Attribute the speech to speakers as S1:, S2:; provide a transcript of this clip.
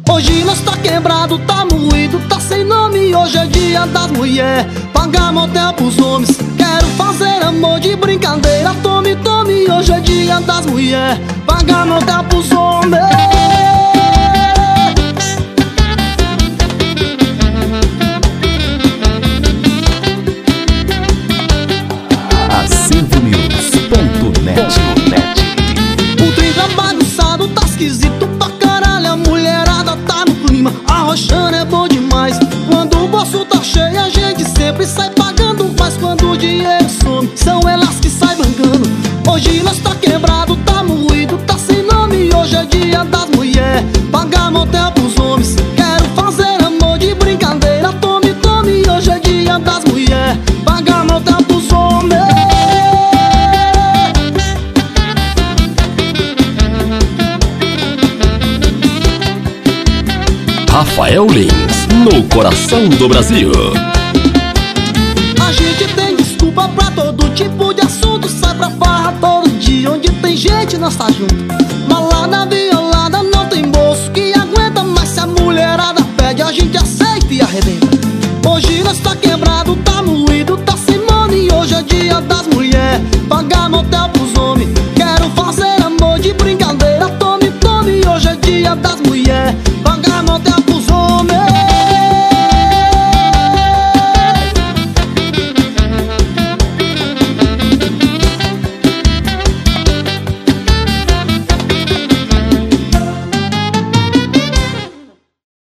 S1: Hoje nós tá quebrado, tá moído, tá sem nome. Hoje é dia das mulheres, pagar motel pros homens. Quero fazer amor de brincadeira, tome, tome. Hoje é dia das mulheres, pagar motel pros homens. O trem tá bagunçado, tá esquisito pra caralho. A mulherada tá no clima, arrochando é bom demais. Quando o bolso tá cheio a gente sempre sai pagando. Mas quando o dinheiro some, são elas que saem bancando. Hoje nós tá quebrado, tá moído, tá sem nome. Hoje é dia das mulheres, pagar motel pros homens. Quero fazer amor de brincadeira, tome, tome. Hoje é dia das mulheres, pagar motel pros homens.
S2: Rafael Lins, no coração do Brasil.
S1: A gente tem desculpa pra todo tipo de assunto. Sai pra farra todo dia, onde tem gente nós tá junto.